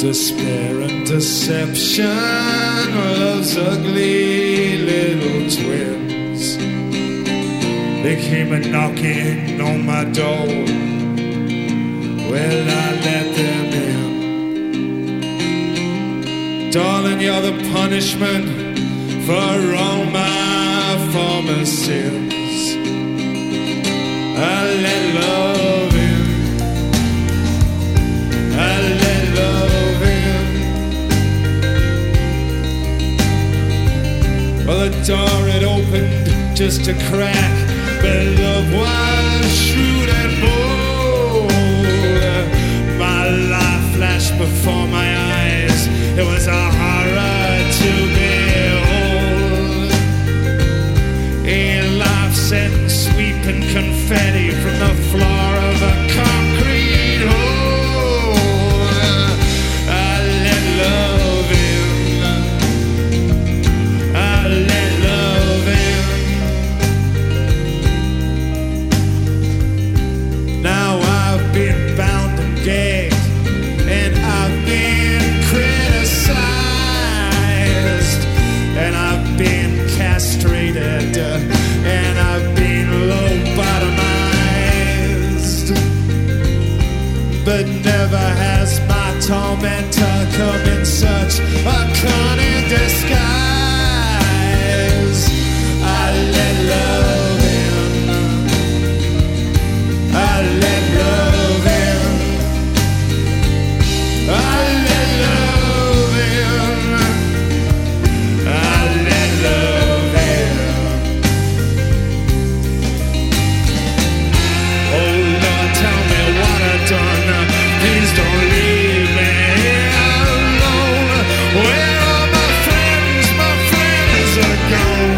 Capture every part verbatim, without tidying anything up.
Despair and deception, love's ugly little twins. They came a knocking on my door. Well, I let them in. Darling, you're the punishment for all my former sins. I let love in. I let love in. Well, the door had opened just a crack, but love was shrewd and bold. My life flashed before my eyes. It was a horror to behold. A life sent sweeping confetti from the floor of a concrete hole. I let love in. I let love in. Now I've been bound and gagged, and I've been criticized, and I've been castrated, and I've been low-bottomized. But never has my tormentor come in such a cunning disguise. I let love in. I let love in. I let love in. I let love in. Oh Lord, tell me what I've done. Please don't leave me alone. Where are my friends? My friends are gone.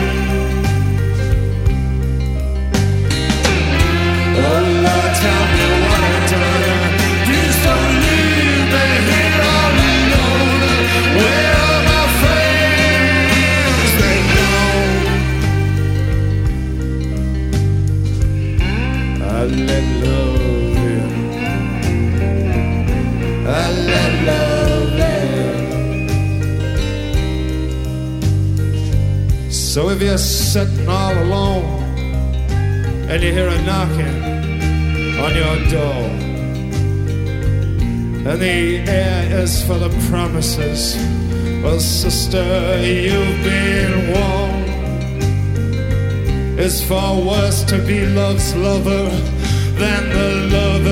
Oh Lord, tell me what I've done. Please don't leave me here all alone. Where are my friends? They're gone. I let love in. I let love in. So if you're sitting all alone and you hear a knocking on your door, and the air is full of promises, well, sister, you've been warned. It's far worse to be love's lover than the lover